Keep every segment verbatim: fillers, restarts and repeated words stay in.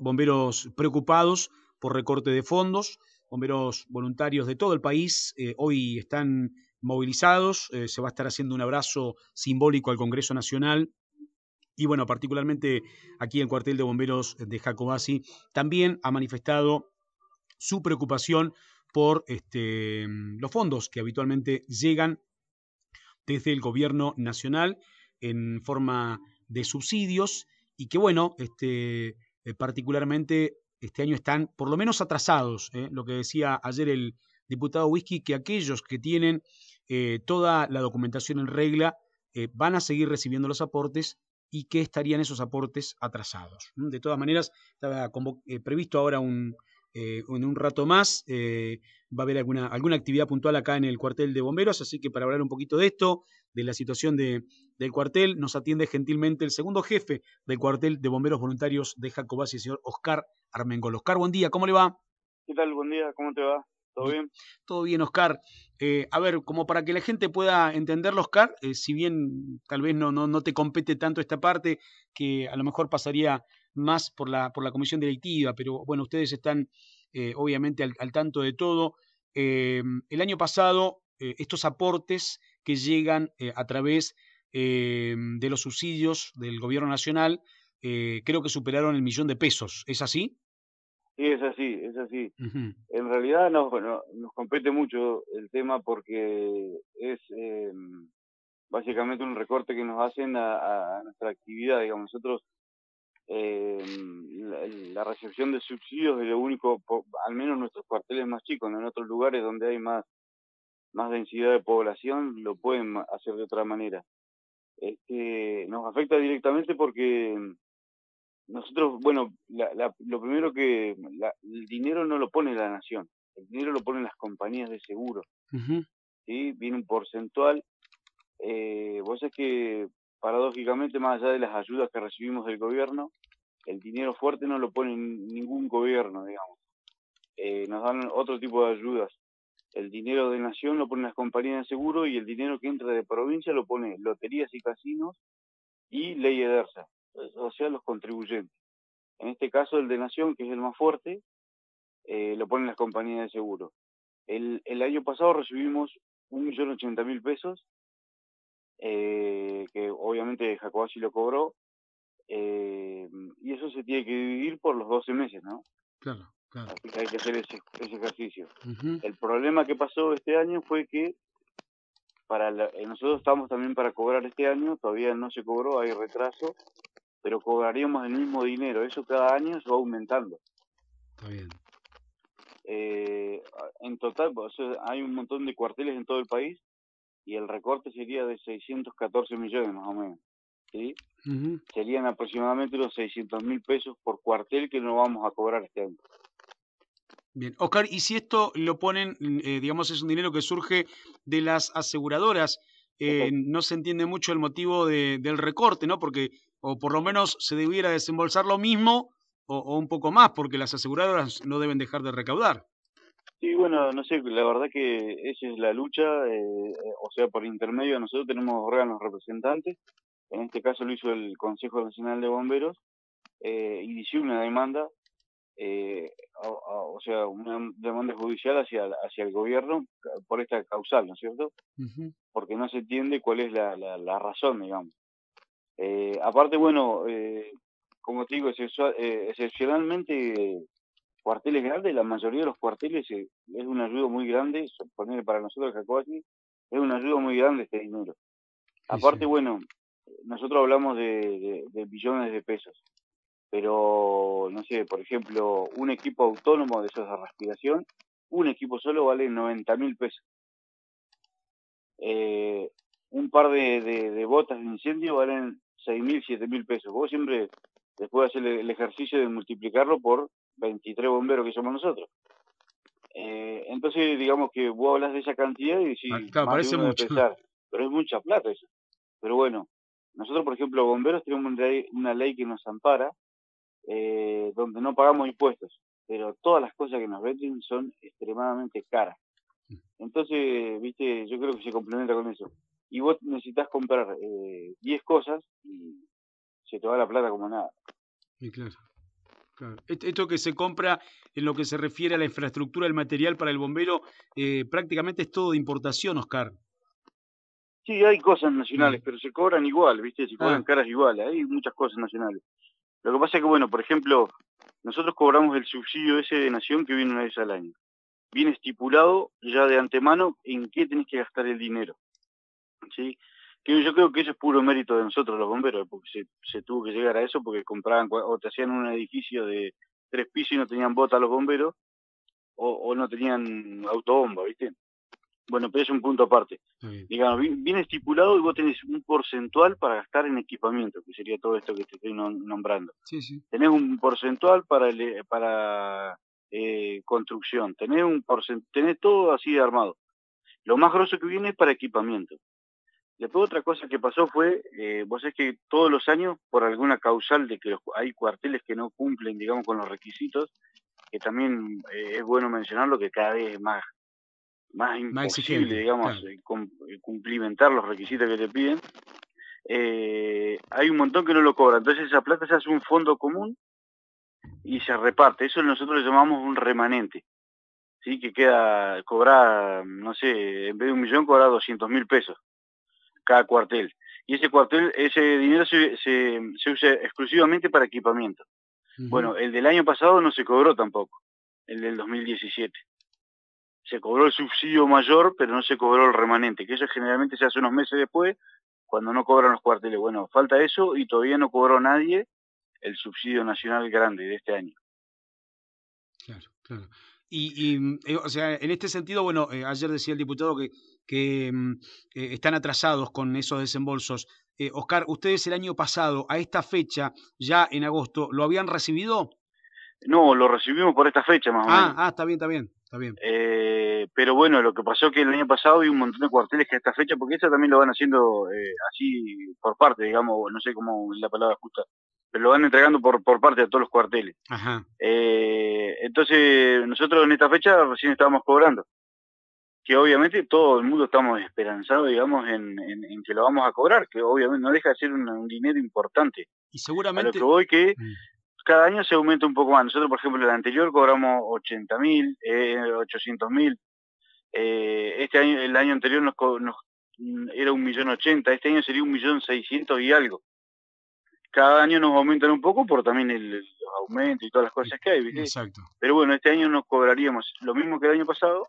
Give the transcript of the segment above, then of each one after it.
bomberos preocupados por recorte de fondos, bomberos voluntarios de todo el país eh, hoy están movilizados, eh, se va a estar haciendo un abrazo simbólico al Congreso Nacional y bueno, particularmente aquí el cuartel de bomberos de Jacobasi también ha manifestado su preocupación por este, los fondos que habitualmente llegan desde el gobierno nacional en forma de subsidios y que bueno, este, eh, particularmente este año están por lo menos atrasados, ¿eh? Lo que decía ayer el diputado Whisky, que aquellos que tienen eh, toda la documentación en regla eh, van a seguir recibiendo los aportes y que estarían esos aportes atrasados. De todas maneras, estaba eh, previsto ahora un, eh, en un rato más, eh, va a haber alguna, alguna actividad puntual acá en el cuartel de bomberos, así que para hablar un poquito de esto, de la situación de, del cuartel, nos atiende gentilmente el segundo jefe del cuartel de bomberos voluntarios de Jacobasi, el señor Oscar Armengol. Oscar, buen día, ¿cómo le va? ¿Qué tal? Buen día, ¿cómo te va? ¿Todo Bien, bien? todo bien, Oscar. Eh, a ver, como para que la gente pueda entenderlo, Oscar, eh, si bien tal vez no, no, no te compete tanto esta parte, que a lo mejor pasaría más por la, por la comisión directiva, pero bueno, ustedes están eh, obviamente al, al, tanto de todo. Eh, el año pasado, eh, estos aportes que llegan eh, a través eh, de los subsidios del gobierno nacional, eh, creo que superaron el millón de pesos. ¿Es así? Sí, es así, es así. Uh -huh. En realidad nos, bueno, nos compete mucho el tema porque es eh, básicamente un recorte que nos hacen a, a nuestra actividad. Digamos, nosotros, eh, la, la recepción de subsidios es lo único, po, al menos nuestros cuarteles más chicos, ¿no? En otros lugares donde hay más, más densidad de población lo pueden hacer de otra manera. Este, nos afecta directamente porque nosotros, bueno, la, la, lo primero que la, el dinero no lo pone la nación, el dinero lo ponen las compañías de seguro, Uh -huh. ¿sí? Viene un porcentual. Eh, vos sabés que, paradójicamente, más allá de las ayudas que recibimos del gobierno, el dinero fuerte no lo pone ningún gobierno, digamos. Eh, nos dan otro tipo de ayudas. El dinero de nación lo ponen las compañías de seguro y el dinero que entra de provincia lo pone loterías y casinos y ley Edersa, o sea, los contribuyentes. En este caso, el de Nación, que es el más fuerte, eh, lo ponen las compañías de seguro. El, el año pasado recibimos un millón ochenta mil pesos, eh, que obviamente Jacobasi lo cobró, eh, y eso se tiene que dividir por los doce meses, ¿no? Claro, claro. Así que hay que hacer ese, ese ejercicio. Uh -huh. El problema que pasó este año fue que para la, eh, nosotros estamos también para cobrar este año, todavía no se cobró, hay retraso, pero cobraríamos el mismo dinero, eso cada año se va aumentando. Está bien. Eh, en total, o sea, hay un montón de cuarteles en todo el país y el recorte sería de seiscientos catorce millones más o menos, ¿sí? Uh -huh. Serían aproximadamente los seiscientos mil pesos por cuartel que no vamos a cobrar este año. Bien, Oscar, y si esto lo ponen, eh, digamos, es un dinero que surge de las aseguradoras, eh, Exacto. no se entiende mucho el motivo de, del recorte, ¿no? Porque, o por lo menos se debiera desembolsar lo mismo o, o un poco más, porque las aseguradoras no deben dejar de recaudar. Sí, bueno, no sé, la verdad que esa es la lucha, eh, o sea, por intermedio nosotros tenemos órganos representantes, en este caso lo hizo el Consejo Nacional de Bomberos, eh, inició una demanda, eh, a, a, o sea, una demanda judicial hacia, hacia el gobierno por esta causal, ¿no es cierto? Uh -huh. Porque no se entiende cuál es la, la, la razón, digamos. Eh, aparte, bueno, eh, como te digo, excepcionalmente, eh, excepcionalmente cuarteles grandes, la mayoría de los cuarteles eh, es una ayuda muy grande, poner para nosotros el Jacobasi, es una ayuda muy grande este dinero. Sí, Aparte, sí. bueno, nosotros hablamos de, de, de billones de pesos, pero, no sé, por ejemplo, un equipo autónomo de esos de respiración, un equipo solo vale noventa mil pesos. Eh, un par de, de, de botas de incendio valen seis mil, siete mil pesos. Vos siempre después hacer el, el ejercicio de multiplicarlo por veintitrés bomberos que somos nosotros. Eh, entonces, digamos que vos hablas de esa cantidad y Ah, si claro, más de parece uno debe mucho. pensar, pero es mucha plata eso. Pero bueno, nosotros, por ejemplo, bomberos tenemos una ley, una ley que nos ampara, eh, donde no pagamos impuestos, pero todas las cosas que nos venden son extremadamente caras. Entonces, viste, yo creo que se complementa con eso. Y vos necesitas comprar eh, diez cosas y se te va la plata como nada. Sí, claro. Claro. Est- Esto que se compra en lo que se refiere a la infraestructura, el material para el bombero, eh, prácticamente es todo de importación, Oscar. Sí, hay cosas nacionales, Mm. pero se cobran igual, ¿viste? Se cobran Ah, caras iguales, hay muchas cosas nacionales. Lo que pasa es que, bueno, por ejemplo, nosotros cobramos el subsidio ese de Nación que viene una vez al año. Viene estipulado ya de antemano en qué tenés que gastar el dinero, ¿sí? Que yo creo que eso es puro mérito de nosotros los bomberos, porque se, se tuvo que llegar a eso porque compraban cua- o te hacían un edificio de tres pisos y no tenían bota los bomberos, o, o no tenían autobomba, ¿viste? Bueno, pero es un punto aparte. está bien. Digamos, vi- viene estipulado y vos tenés un porcentual para gastar en equipamiento, que sería todo esto que te estoy nom- nombrando. Sí, sí. Tenés un porcentual para el, para eh, construcción, tenés un porcent tenés todo así de armado. Lo más grosso que viene es para equipamiento. Después otra cosa que pasó fue, eh, vos sabés que todos los años, por alguna causal de que los- hay cuarteles que no cumplen, digamos, con los requisitos, que también eh, es bueno mencionarlo, que cada vez es más, más Más imposible, exigente, digamos, claro. eh, cum- eh, cumplimentar los requisitos que te piden, eh, hay un montón que no lo cobran. Entonces esa plata se hace un fondo común y se reparte. Eso nosotros le llamamos un remanente, ¿sí? Que queda, cobra, no sé, en vez de un millón, cobra doscientos mil pesos cada cuartel. Y ese cuartel, ese dinero se, se, se usa exclusivamente para equipamiento. Ujú. Bueno, el del año pasado no se cobró tampoco, el del dos mil diecisiete. Se cobró el subsidio mayor, pero no se cobró el remanente, que eso generalmente se hace unos meses después, cuando no cobran los cuarteles. Bueno, falta eso y todavía no cobró nadie el subsidio nacional grande de este año. Claro, claro. Y, y, mm, eh, o sea, en este sentido, bueno, eh, ayer decía el diputado que, que mm, eh, están atrasados con esos desembolsos. Eh, Oscar, ustedes el año pasado, a esta fecha, ya en agosto, ¿lo habían recibido? No, lo recibimos por esta fecha más o Ah, menos. ah, está bien, está bien, está bien. Eh, pero bueno, lo que pasó que el año pasado hay un montón de cuarteles que a esta fecha, porque eso también lo van haciendo eh, así por parte, digamos, no sé cómo es la palabra justa, pero lo van entregando por, por parte a todos los cuarteles. Ajá, Eh, entonces, nosotros en esta fecha recién estábamos cobrando, que obviamente todo el mundo estamos esperanzados, digamos, en, en, en que lo vamos a cobrar, que obviamente no deja de ser un, un dinero importante. y A lo que seguramente, voy que mm, cada año se aumenta un poco más. Nosotros, por ejemplo, el anterior cobramos ochenta mil, eh, ochocientos mil. Eh, este año, el año anterior nos, nos era un millón ochenta, este año sería un millón seiscientos y algo. Cada año nos aumentan un poco por también el, los aumentos y todas las eh, cosas que hay, ¿viste? exacto. Pero bueno, este año nos cobraríamos lo mismo que el año pasado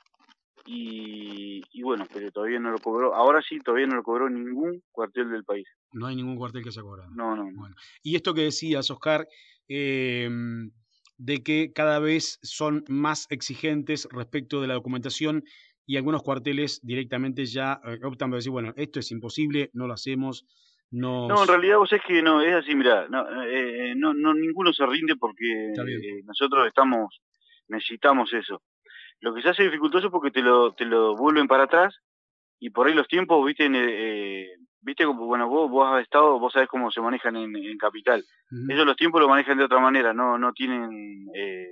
y, y bueno, pero todavía no lo cobró. Ahora sí, todavía no lo cobró ningún cuartel del país. No hay ningún cuartel que haya cobrado. No, no, no. Bueno, y esto que decías, Oscar, eh, de que cada vez son más exigentes respecto de la documentación y algunos cuarteles directamente ya eh, optan por decir, bueno, esto es imposible, no lo hacemos, No, en nos... realidad vos es que no, es así, mirá, no, eh, no, no, ninguno se rinde porque Está bien. eh, nosotros estamos, necesitamos eso. Lo que se hace dificultoso es porque te lo, te lo vuelven para atrás y por ahí los tiempos, viste, en, eh, viste como, bueno, vos, vos has estado, vos sabés cómo se manejan en, en Capital. Ujú. Ellos los tiempos lo manejan de otra manera, no, no tienen eh,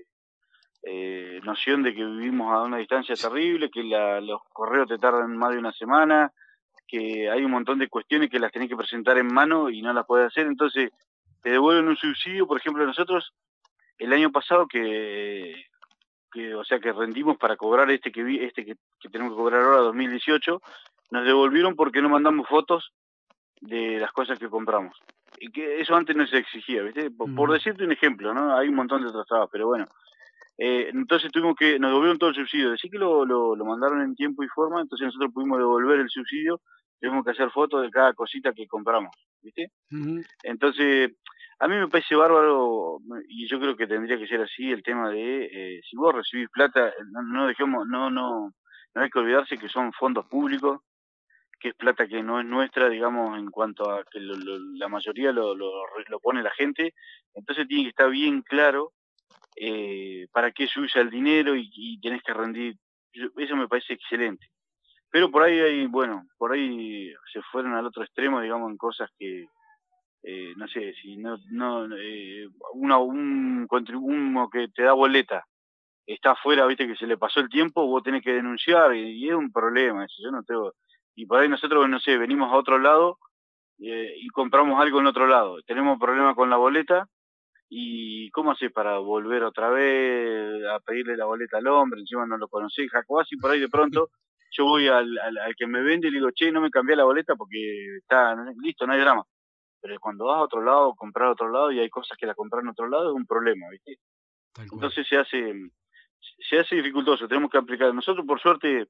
eh, noción de que vivimos a una distancia terrible, que la, los correos te tardan más de una semana, que hay un montón de cuestiones que las tenés que presentar en mano y no las podés hacer, entonces te devuelven un subsidio, por ejemplo, nosotros el año pasado que, que o sea, que rendimos para cobrar este que vi, este que, que tenemos que cobrar ahora dos mil dieciocho, nos devolvieron porque no mandamos fotos de las cosas que compramos. Y que eso antes no se exigía, ¿viste? Por, por Ujú. decirte un ejemplo, ¿no? Hay un montón de otros trabajos, pero bueno. Eh, entonces tuvimos que, nos devolvieron todo el subsidio. Decir que lo, lo, lo mandaron en tiempo y forma, entonces nosotros pudimos devolver el subsidio, tuvimos que hacer fotos de cada cosita que compramos, ¿viste? Ujú. Entonces, a mí me parece bárbaro, y yo creo que tendría que ser así el tema de, eh, si vos recibís plata, no, no dejemos, no, no, no hay que olvidarse que son fondos públicos, que es plata que no es nuestra, digamos, en cuanto a que lo, lo, la mayoría lo, lo, lo pone la gente, entonces tiene que estar bien claro eh, para qué se usa el dinero y, y tenés que rendir. Yo, eso me parece excelente. Pero por ahí hay, bueno, por ahí se fueron al otro extremo, digamos, en cosas que, eh, no sé, si no, no eh, una, un contribuno que te da boleta está afuera, viste que se le pasó el tiempo, vos tenés que denunciar y, y es un problema eso, yo no tengo. Y por ahí nosotros, no sé, venimos a otro lado eh, y compramos algo en otro lado. Tenemos problema con la boleta ¿Y cómo haces para volver otra vez a pedirle la boleta al hombre? Encima no lo conocí, Jacobasi, por ahí de pronto yo voy al, al, al que me vende y le digo, che, no me cambié la boleta porque está listo, no hay drama. Pero cuando vas a otro lado, comprar a otro lado y hay cosas que la comprar en otro lado es un problema, ¿viste? Tal cual. Entonces se hace, se hace dificultoso, tenemos que aplicar. Nosotros por suerte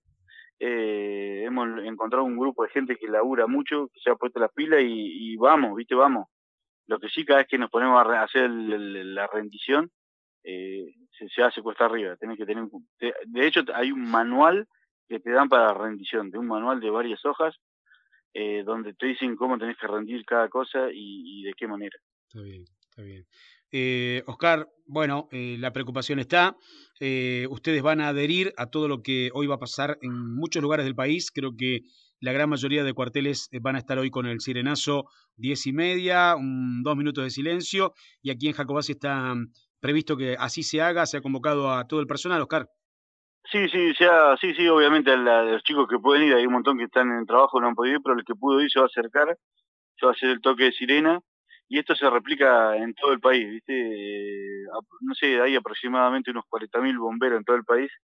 eh, hemos encontrado un grupo de gente que labura mucho, que se ha puesto la pila y, y vamos, ¿viste? Vamos. Lo que sí, cada vez que nos ponemos a hacer el, el, la rendición, eh, se, se hace cuesta arriba. Tenés que tener, de, de hecho, hay un manual que te dan para la rendición, de un manual de varias hojas, eh, donde te dicen cómo tenés que rendir cada cosa y, y de qué manera. Está bien, está bien. Eh, Oscar, bueno, eh, la preocupación está. Eh, ustedes van a adherir a todo lo que hoy va a pasar en muchos lugares del país. Creo que la gran mayoría de cuarteles van a estar hoy con el sirenazo diez y media, un, dos minutos de silencio. Y aquí en Jacobasi está um, previsto que así se haga. Se ha convocado a todo el personal, Oscar. Sí, sí, sea, sí, sí, obviamente a, la, a los chicos que pueden ir, hay un montón que están en trabajo, no han podido ir, pero el que pudo ir se va a acercar, se va a hacer el toque de sirena, y esto se replica en todo el país, ¿viste? Eh, no sé, hay aproximadamente unos cuarenta mil bomberos en todo el país,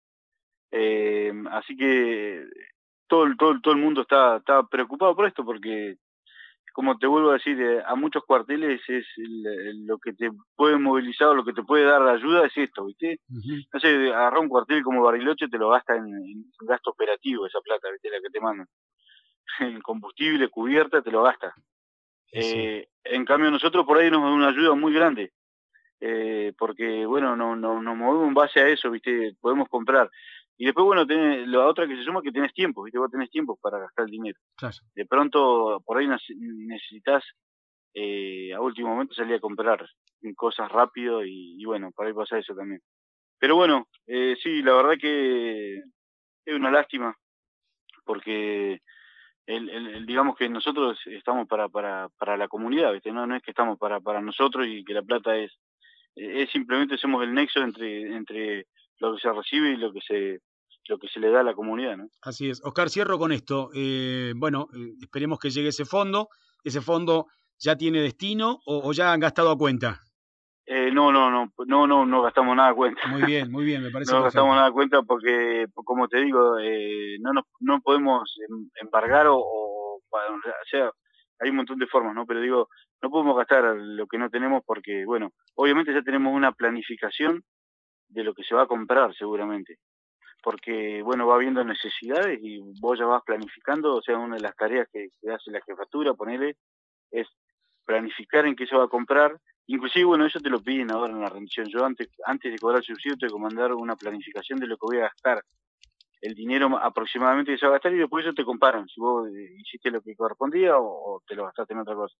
eh, así que todo, todo, todo el mundo está, está preocupado por esto, porque como te vuelvo a decir, eh, a muchos cuarteles es el, el, lo que te puede movilizar o lo que te puede dar ayuda es esto, ¿viste? Uh-huh. No sé, agarrar un cuartel como Bariloche te lo gasta en, en gasto operativo esa plata, ¿viste? La que te mandan. En combustible, cubierta, te lo gasta. Y sí. Eh, en cambio nosotros por ahí nos da una ayuda muy grande, eh, porque bueno, no, no, nos movemos en base a eso, ¿viste? Podemos comprar. Y después, bueno, tenés, la otra que se suma es que tenés tiempo, ¿viste? Vos tenés tiempo para gastar el dinero. Claro. De pronto, por ahí necesitas eh, a último momento salir a comprar cosas rápido y, y bueno, por ahí pasa eso también. Pero bueno, eh, sí, la verdad que es una lástima porque el, el, el, digamos que nosotros estamos para, para, para la comunidad, ¿viste? No, no es que estamos para, para nosotros y que la plata es, es simplemente somos el nexo entre, entre lo que se recibe y lo que se, lo que se le da a la comunidad, ¿no? Así es. Oscar, cierro con esto. Eh, bueno, eh, esperemos que llegue ese fondo. ¿Ese fondo ya tiene destino o, o ya han gastado a cuenta? Eh, no, no, no, no, no, no gastamos nada a cuenta. Muy bien, muy bien, me parece No gastamos perfecto. nada a cuenta porque, como te digo, eh, no nos, no podemos embargar o, o, o sea, hay un montón de formas, ¿no? Pero digo, no podemos gastar lo que no tenemos porque, bueno, obviamente ya tenemos una planificación de lo que se va a comprar seguramente. Porque, bueno, va habiendo necesidades y vos ya vas planificando, o sea, una de las tareas que, que hace la jefatura, ponele, es planificar en qué se va a comprar. Inclusive, bueno, eso te lo piden ahora en la rendición. Yo antes, antes de cobrar el subsidio tengo que mandar una planificación de lo que voy a gastar, el dinero aproximadamente que se va a gastar y después eso te comparan si vos hiciste lo que correspondía o, o te lo gastaste en otra cosa.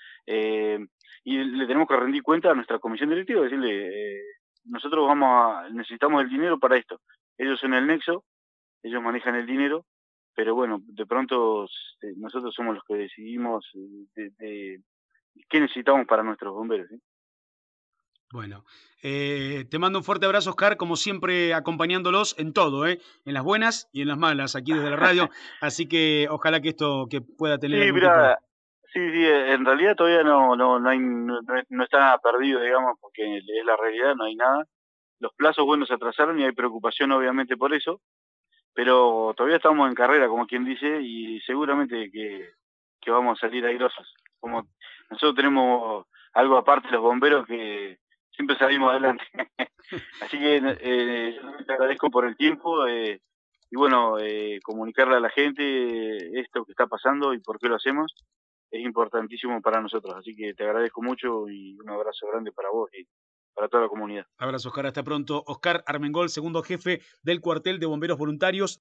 Eh, y le tenemos que rendir cuenta a nuestra comisión directiva, decirle, eh, nosotros vamos a, necesitamos el dinero para esto. Ellos son el nexo, ellos manejan el dinero, pero bueno, de pronto eh, nosotros somos los que decidimos de, de, qué necesitamos para nuestros bomberos. ¿Sí? Bueno, eh, te mando un fuerte abrazo, Oscar, como siempre acompañándolos en todo, ¿eh? En las buenas y en las malas, aquí desde la radio. Así que ojalá que esto que pueda Sí, tener algún tipo de... mira, sí, sí, en realidad todavía no, no, no, hay, no, no está nada perdido, digamos, porque es la realidad, no hay nada. Los plazos, bueno, se atrasaron y hay preocupación obviamente por eso, pero todavía estamos en carrera, como quien dice, y seguramente que, que vamos a salir airosos. Como nosotros tenemos algo aparte los bomberos que siempre salimos adelante. Así que eh, yo te agradezco por el tiempo eh, y bueno, eh, comunicarle a la gente esto que está pasando y por qué lo hacemos es importantísimo para nosotros. Así que te agradezco mucho y un abrazo grande para vos y para toda la comunidad. Abrazo, Oscar, hasta pronto. Oscar Armengol, segundo jefe del cuartel de bomberos voluntarios